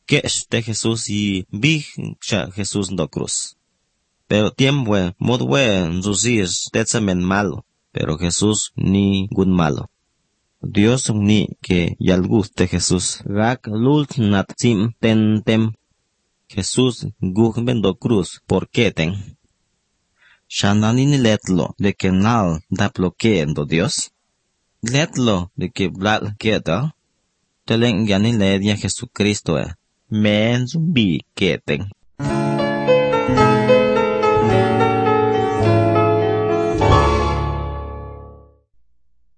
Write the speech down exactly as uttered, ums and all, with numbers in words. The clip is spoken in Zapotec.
que este Jesús y vi cha Jesús no cruz. Pero tiempo modwe sus tetsamen malo, pero Jesús ni gun malo. Dios ni que yal guste Jesús rak lult nat sim ten tem. Jesús gug bendo cruz por qué ten. Shananini letlo de que nal da bloqueando Dios. Letlo de que blal queda. Telen yani ledia Jesucristo e. Men zumbi queten.